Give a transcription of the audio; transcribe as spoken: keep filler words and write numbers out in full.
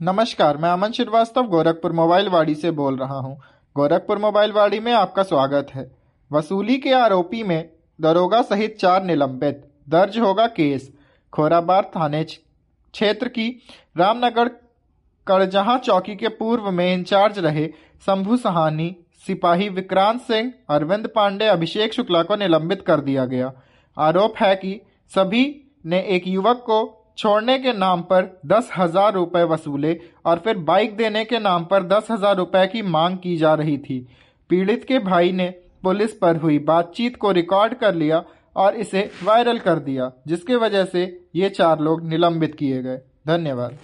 नमस्कार, मैं अमन श्रीवास्तव गोरखपुर मोबाइल वाड़ी से बोल रहा हूं। गोरखपुर मोबाइल वाड़ी में आपका स्वागत है। वसूली के आरोपी में दरोगा सहित चार निलंबित, दर्ज होगा केस। खोराबार थाने क्षेत्र की रामनगर कड़जहां चौकी के पूर्व में इंचार्ज रहे शंभू सहानी, सिपाही विक्रांत सिंह, अरविंद पांडे, अभिषेक शुक्ला को निलंबित कर दिया गया। आरोप है कि सभी ने एक युवक को छोड़ने के नाम पर दस हजार रुपए वसूले और फिर बाइक देने के नाम पर दस हजार रुपए की मांग की जा रही थी। पीड़ित के भाई ने पुलिस पर हुई बातचीत को रिकॉर्ड कर लिया और इसे वायरल कर दिया, जिसकी वजह से ये चार लोग निलंबित किए गए। धन्यवाद।